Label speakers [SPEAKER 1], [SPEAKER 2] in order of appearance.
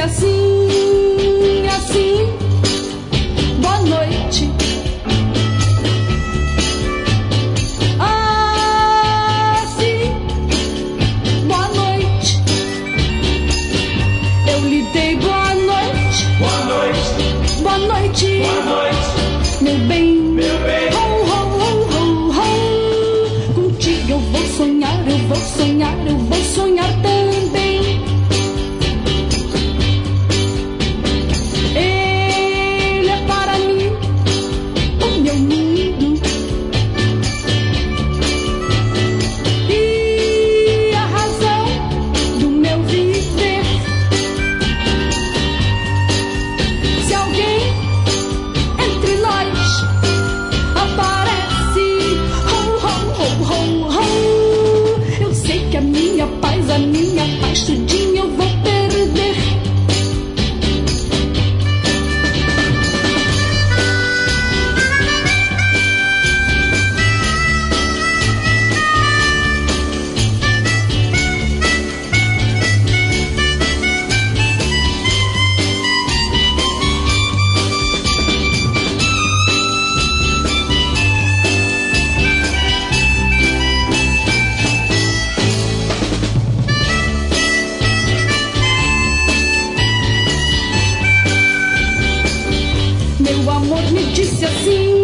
[SPEAKER 1] assim, assim, boa noite. Assim, boa noite. Eu lhe dei boa noite.
[SPEAKER 2] Boa noite.
[SPEAKER 1] Boa noite.
[SPEAKER 2] Boa noite.
[SPEAKER 1] Meu bem.
[SPEAKER 2] Meu bem.
[SPEAKER 1] Ho, ho, ho, ho, ho. Contigo eu vou sonhar, eu vou sonhar, eu vou sonhar também. Ele é para mim o meu mundo e a razão do meu viver. Se alguém entre nós aparece, ho, ho, ho, ho, ho, eu sei que a minha paz tudinho eu vou perder. Meu amor me disse assim.